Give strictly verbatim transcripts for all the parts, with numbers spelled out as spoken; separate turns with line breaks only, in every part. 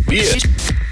Vieras.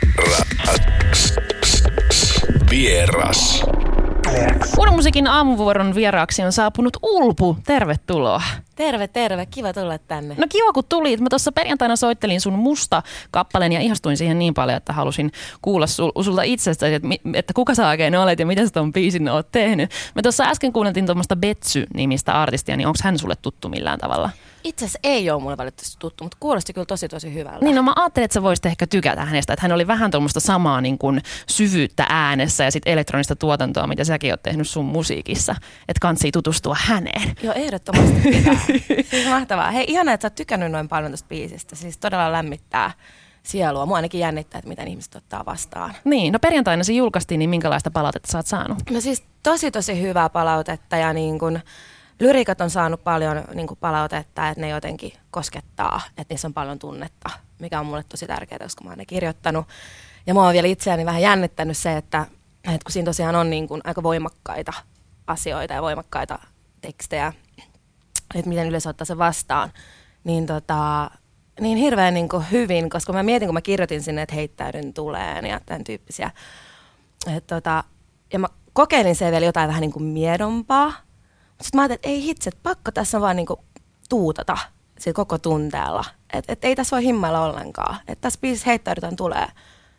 Vieras.
Uuden musiikin aamuvuoron vieraaksi on saapunut Ulpu. Tervetuloa.
Terve, terve. Kiva tulla tänne.
No kiva, kun tulit. Mä tuossa perjantaina soittelin sun Musta-kappaleen ja ihastuin siihen niin paljon, että halusin kuulla sul, sulta itsestäsi, että, että kuka sä oikein olet ja miten sä ton biisin oot tehnyt. Mä tuossa äsken kuunneltiin tuommoista Betsy-nimistä artistia, niin onko hän sulle tuttu millään tavalla?
Itse asiassa ei ole mulle valitettavasti tuttu, mutta kuulosti kyllä tosi tosi hyvältä.
Niin, no mä ajattelin, että sä voisit ehkä tykätä hänestä, että hän oli vähän tuommoista samaa niin kuin syvyyttä äänessä ja sitten elektronista tuotantoa, mitä säkin oot tehnyt sun musiikissa, että kansi tutustua häneen.
Joo, ehdottomasti pitää. Siis mahtavaa. Hei, ihanaa, että sä oot tykännyt noin paljon tosta biisistä. Siis todella lämmittää sielua. Mua ainakin jännittää, että miten ihmiset ottaa vastaan.
Niin, no perjantaina se julkaistiin, niin minkälaista palautetta sä oot saanut?
No siis tosi tosi hyvää palautetta ja niin kun lyriikat on saanut paljon niin kun palautetta, että ne jotenkin koskettaa, että niissä on paljon tunnetta, mikä on mulle tosi tärkeää, koska mä oon ne kirjoittanut. Ja mua on vielä itseäni vähän jännittänyt se, että, että kun siinä tosiaan on niin kun aika voimakkaita asioita ja voimakkaita tekstejä, että miten yleensä ottaa se vastaan, niin, tota, niin hirveän niin kuin hyvin, koska mä mietin, kun mä kirjoitin sinne, että heittäydyn tuleen ja tämän tyyppisiä. Et, tota, ja mä kokeilin se vielä jotain vähän niin kuin miedompaa, mutta sitten mä ajattelin, että ei hitsi, että pakko tässä on vaan niin kuin tuutata sillä koko tunteella. Että et ei tässä voi himmailla ollenkaan, että tässä biisissä heittäydytään tulee.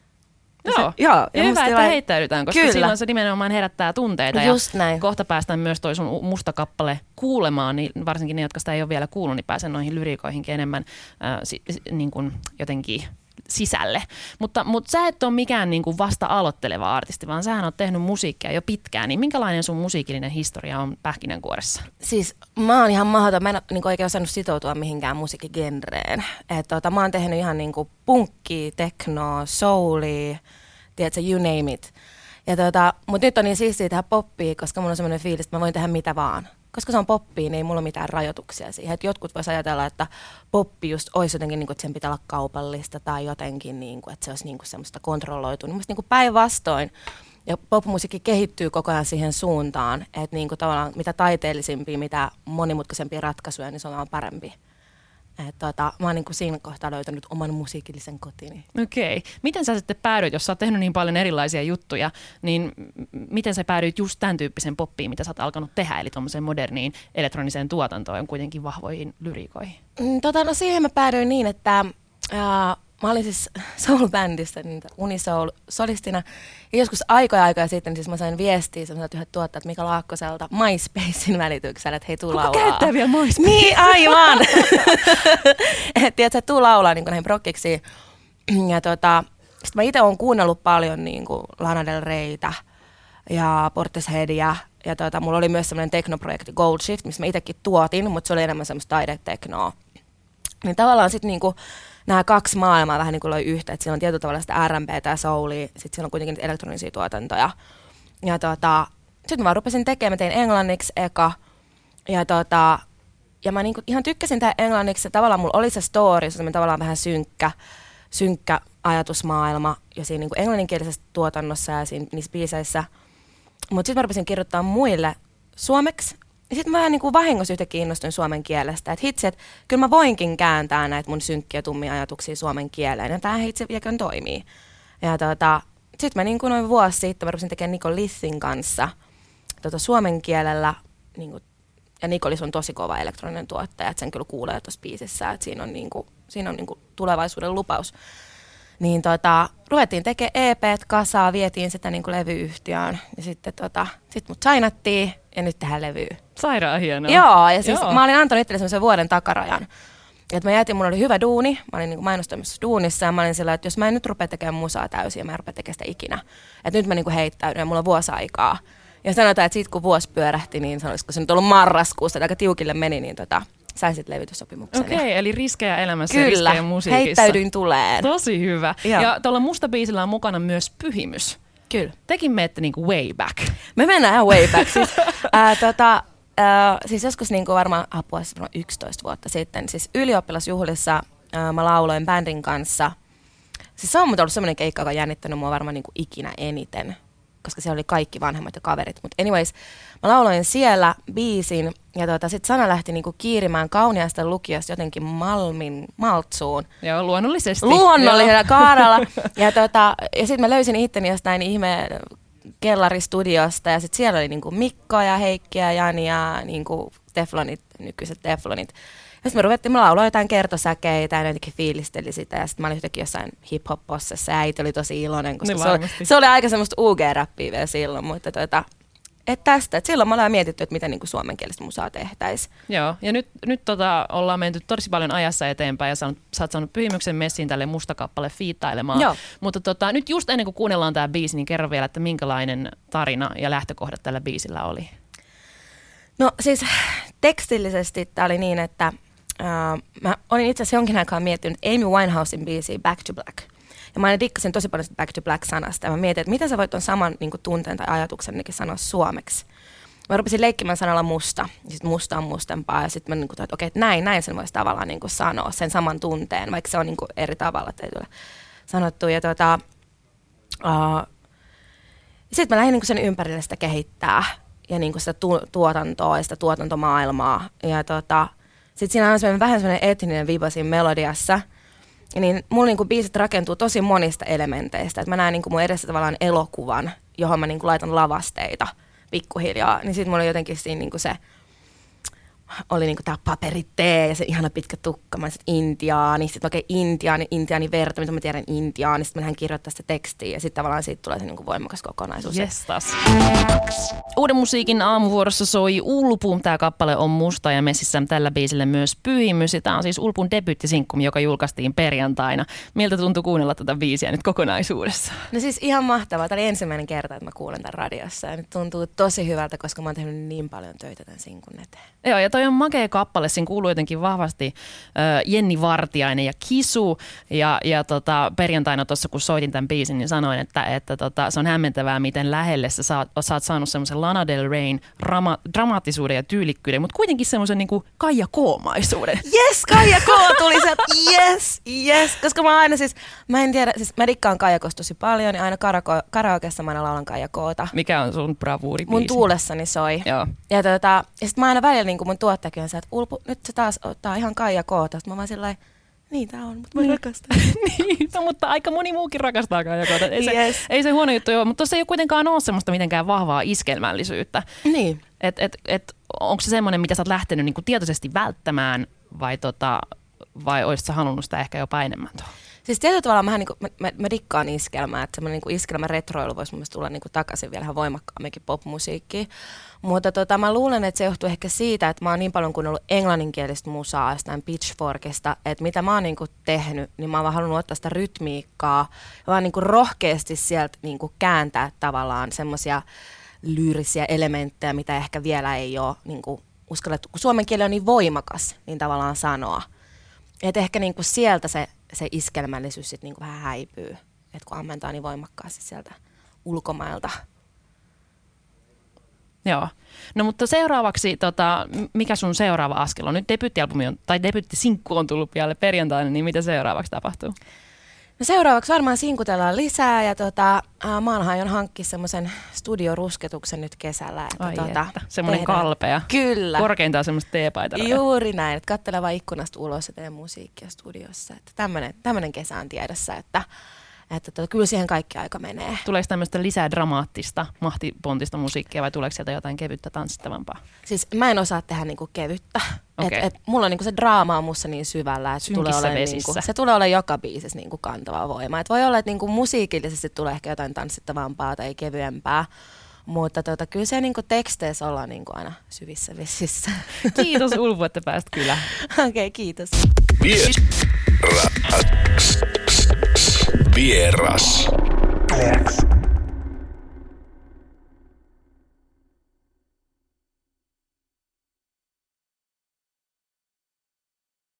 Joo,
se, joo
ja hyvä, että vai... heittäydytään, koska
Kyllä.
silloin se nimenomaan herättää tunteita.
Just
ja
näin.
Kohta päästään myös toi sun musta kappale kuulemaan, niin varsinkin ne, jotka sitä ei ole vielä kuullut, niin pääsen noihin lyriikoihinkin enemmän äh, si, niin kuin jotenkin sisälle. Mutta, mutta sä et ole mikään niin kuin vasta aloitteleva artisti, vaan sähän oot tehnyt musiikkia jo pitkään, niin minkälainen sun musiikillinen historia on Pähkinänkuoressa?
Siis mä oon ihan mahdoton, mä en ole niin oikein osannut sitoutua mihinkään musiikkigenreen. Et, tota, mä oon tehnyt ihan niin kuin punkkia, teknoa, soulia, tiedätkö, you name it. Ja tota, mut nyt on niin siistiä tehdä poppia, koska mulla on semmoinen fiilis, että mä voin tehdä mitä vaan. Koska se on poppia, niin ei mulla ole mitään rajoituksia siihen. Et jotkut vois ajatella, että poppi just olisi jotenkin, niin kuin, että sen pitää olla kaupallista tai jotenkin, niin kuin, että se olisi niin kuin semmoista kontrolloitua. Niin niin päinvastoin. Ja popmusiikki kehittyy koko ajan siihen suuntaan, että niin kuin tavallaan mitä taiteellisimpia, mitä monimutkaisempia ratkaisuja, niin se on vaan parempi. Että tota, mä oon niin kuin siinä kohtaa löytänyt oman musiikillisen kotini.
Okei. Miten sä sitten päädyit, jos sä oot tehnyt niin paljon erilaisia juttuja, niin miten sä päädyit just tämän tyyppisen poppiin, mitä sä oot alkanut tehdä, eli tuommoiseen moderniin elektroniseen tuotantoon ja kuitenkin vahvoihin lyriikoihin?
Mm, tota, no siihen mä päädyin niin, että ää, mä olin siis soul-bändissä, niin Unisoul-solistina. Ja joskus aikoja aikoja sitten, niin siis mä sain viestiä sellaiselta yhdeltä tuottajat Mika Laakkoselta MySpacein välityksellä, että hei, tuu laulaa.
Kuka käyttää vielä MySpace?
Niin, aivan! Että tiedätkö, tuu laulaa niin näihin prokkiksiin. Ja tota, sit mä itse oon kuunnellut paljon niin kuin Lana Del Reytä ja Portisheadia. Ja tota, mulla oli myös semmoinen teknoprojekti Gold Shift, missä mä itsekin tuotin, mutta se oli enemmän semmoista taideteknoa. Niin tavallaan sitten niinku nämä kaksi maailmaa vähän niin kuin loi yhtä, että siellä on tietyllä tavalla sitä R and B:tä ja soulia, sitten siellä on kuitenkin elektronisia tuotantoja. Ja tota, sitten mä vaan rupesin tekemään, mä tein englanniksi eka, ja tota, ja mä niinku ihan tykkäsin tää englanniksi, tavallaan mulla oli se story, se on tavallaan vähän synkkä, synkkä ajatusmaailma, ja siinä niinku englanninkielisessä tuotannossa ja siinä, niissä biiseissä. Mutta sitten mä rupesin kirjoittaa muille suomeksi. Ja sitten mä vähän niin kuin vahingossa yhtäkkiä innostuin suomen kielestä. Että hitsi, että kyllä mä voinkin kääntää näitä mun synkkiä tummia ajatuksia suomen kieleen. Ja tämähän itse vieläkään toimii. Ja tota, sitten mä niin kuin noin vuosi sitten mä rupesin tekemään Niko Lithin kanssa tota, suomen kielellä. Niin kuin, ja Niko Lith on tosi kova elektroninen tuottaja. Että sen kyllä kuulee tuossa biisissä. Että siinä on, niin kuin, siinä on niin kuin tulevaisuuden lupaus. Niin tota, ruvettiin tekemään E P:t kasaa, vietiin sitä niin kuin levyyhtiöön. Ja sitten tota, sit mut sainattiin ja nyt tehdään levyä.
Sairaan hienoa.
Joo, ja siis
Joo.
mä olin antanut itselle semmoisen vuoden takarajan. Että mä jätin, mulla oli hyvä duuni, mä olin niin kuin mainostoimissa duunissa ja mä olin sillä, että jos mä en nyt rupea tekemään musaa täysin ja mä en rupea tekemään sitä ikinä. Että nyt mä niin kuin heittäydyn ja mulla on vuosi aikaa. Ja sanotaan, että siitä kun vuosi pyörähti, niin se olisiko se nyt ollut marraskuussa, että aika tiukille meni, niin tota, sain sitten levytyssopimuksen.
Okei, okay, eli riskejä elämässä
Kyllä,
ja riskejä musiikissa.
heittäydyin tuleen.
Tosi hyvä.
Joo.
Ja tuolla musta biisillä on mukana myös Pyhimys.
Kyllä.
Tekin menette niinku way back.
Me mennään ihan way back. Siis, ää, tota, ää, siis joskus niinku varmaan apua yksitoista vuotta sitten, siis ylioppilasjuhlissa ää, mä lauloin bändin kanssa. Siis se on ollut semmoinen keikka, joka on jännittänyt mua varmaan niinku ikinä eniten. koska siellä oli kaikki vanhemmat ja kaverit. Mutta anyways, mä lauloin siellä biisin ja tota, sitten Sana lähti niinku kiirimään Kauniaista lukiosta jotenkin Malmin Maltsuun.
Joo, luonnollisesti.
Luonnollisella kaaralla. Ja, tota, ja sitten mä löysin itteni jostain ihme kellaristudiosta ja sitten siellä oli niinku Mikko ja Heikki ja Jani ja niinku Teflonit, nykyiset Teflonit. Ja sitten me ruvettiin, me lauloin jotain kertosäkeitä ja jotenkin fiilisteli sitä ja sitten mä olin jotenkin jossain hip-hop-possessa ja äiti oli tosi iloinen, koska niin se, oli, se oli aika semmoista U G-räppiä vielä silloin, mutta tuota, et tästä, et silloin me ollaan mietitty, että miten niinku suomenkielistä musaa tehtäisiin.
Joo, ja nyt, nyt tota, ollaan menty tosi paljon ajassa eteenpäin ja saanut, sä oot saanut Pyhimyksen messiin tälle Mustakappale fiittailemaan. Joo. Mutta tota, nyt just ennen kuin kuunnellaan tämä biisi, niin kerro vielä, että minkälainen tarina ja lähtökohdat tällä biisillä oli?
No siis tekstillisesti tämä oli niin, että Uh, mä olin itse asiassa jonkin aikaa miettinyt Amy Winehousen biisiä Back to Black. Ja mä dikkasin tosi paljon Back to Black-sanasta. Ja mä mietin, että miten sä voit ton saman niin kuin, tunteen tai ajatuksen sanoa suomeksi. Mä rupesin leikkimään sanalla musta. Ja sit musta on mustempaa. Ja sitten mä niin kuin, että okei, okay, näin, näin sen voisi tavallaan niin kuin, sanoa, sen saman tunteen. Vaikka se on niin kuin, eri tavalla, että ei tule sanottua. Ja tota, uh, sitten mä lähdin niin kuin, sen ympärille sitä kehittää. Ja niin kuin, sitä tu- tuotantoa ja sitä tuotantomaailmaa. Ja tota... Sitten siinä on sellainen, vähän sellainen etninen viba siinä melodiassa. Ja niin mulla niinku biisit rakentuu tosi monista elementeistä. Et mä näen niinku mun edessä tavallaan elokuvan, johon mä niinku laitan lavasteita pikkuhiljaa. Niin sitten mulla oli jotenkin siinä niinku se, oli niinku tää paperitee ja se ihana pitkä tukka. Mä sitten intiaani, sitten okei okay, intiaani, intiaani verta, mitä mä tiedän intiaani. Sitten mä lähden kirjoittaa sitä tekstiä ja sitten tavallaan siitä tulee se niinku voimakas kokonaisuus.
Jestas. Uuden musiikin aamuvuorossa soi Ulpu. Tämä kappale on musta ja messissä tällä biisillä myös Pyhimys. Tämä on siis Ulpun debyyttisinkku, joka julkaistiin perjantaina. Miltä tuntui kuunnella tätä biisiä nyt kokonaisuudessa?
No siis ihan mahtavaa. Tämä oli ensimmäinen kerta, että mä kuulen tämän radiossa. Ja nyt tuntuu tosi hyvältä, koska mä oon tehnyt niin paljon töitä tämän sinkun eteen.
Joo, ja toi on makea kappale. Siinä kuuluu jotenkin vahvasti äh, Jenni Vartiainen ja Kisu. Ja, ja tota, perjantaina tuossa, kun soitin tämän biisin, niin sanoin, että, että tota, se on hämmentävää, miten lähelle sä, saat, sä oot saanut semmoisen Lana Del Reyn rama, dramaattisuuden ja tyylikkyyden, mutta kuitenkin semmoisen niin kuin Kaija K-maisuuden.
Yes, Kaija K tuli sieltä, yes, yes. Koska mä aina siis, mä en tiedä, siis mä dikkaan Kaija K:sta tosi paljon, niin aina karako- karaokeessa mä aina laulan Kaija K:ta.
Mikä on sun bravuuribiisi?
Mun Tuulessani soi.
Joo.
Ja, tota, ja sit mä aina välillä niin kuin mun tuottajakin on se, että Ulpu, nyt se taas ottaa ihan Kaija K:ta. Sitten mä vaan sillä niin tää on, mutta mä rakastan.
Niin, no, mutta aika moni muukin rakastaa Kaija K:ta. Ei,
yes.
se, ei se huono juttu ole, mutta tuossa ei ole kuitenkaan ole semmoista mitenkään vahvaa iskelmällisyyttä.
Niin.
Et, et, et, onko se semmoinen, mitä sä oot lähtenyt niinku tietoisesti välttämään vai, tota, vai olisit sä halunnut sitä ehkä jopa enemmän tuohon?
Siis tietyllä tavalla mä, niinku, mä, mä, mä dikkaan iskelmää, että semmoinen niinku iskelmä retroilu voisi mun mielestä tulla niinku takaisin vielä ihan voimakkaamminkin popmusiikkiin. Mutta tota, mä luulen, että se johtuu ehkä siitä, että mä oon niin paljon kuunnellut englanninkielistä musaa jostain Pitchforkista, että mitä mä oon niinku tehnyt, niin mä oon vaan halunnut ottaa sitä rytmiikkaa ja vaan niinku rohkeasti sieltä niinku kääntää tavallaan semmoisia lyyrisiä elementtejä, mitä ehkä vielä ei ole niinku uskallettu, kun suomen kieli on niin voimakas, niin tavallaan sanoa. Että ehkä niinku sieltä se, se iskelmällisyys sit niinku vähän häipyy, että kun ammentaa niin voimakkaasti sieltä ulkomailta.
Joo. No mutta seuraavaksi, tota, mikä sun seuraava askel on? Nyt debyyttialbumi on, tai debyyttisinkku on tullut pialle perjantaina, niin mitä seuraavaksi tapahtuu?
No seuraavaksi varmaan sinkutellaan lisää ja tota, äh, mä aion hankkia semmoisen studiorusketuksen nyt kesällä. Että
Ai
tota,
että, semmoinen
tehdään.
Kalpea.
Kyllä.
Korkeintaan semmoista teepaita.
Juuri näin, että katsele vaan ikkunasta ulos ja tee musiikkia studiossa. Että tämmönen, tämmönen kesä on tiedossa, että, että tota, kyllä siihen kaikki aika menee.
Tuleeko tämmöistä lisää dramaattista, mahtipontista musiikkia vai tuleeko sieltä jotain kevyttä tanssittavampaa?
Siis mä en osaa tehdä niinku kevyttä.
Okay.
Et, et mulla on niinku se draama on mussa niin syvällä, että se tulee, olemaan niinku, se tulee olemaan joka biisissä niinku kantava voima. Et voi olla, että niinku musiikillisesti tulee ehkä jotain tanssittavampaa tai kevyempää, mutta tota, kyllä se niinku teksteissä ollaan niinku aina syvissä vesissä.
Kiitos Ulpu, että pääsit kylään.
Okei, okay, kiitos.
Vieras. Vieras.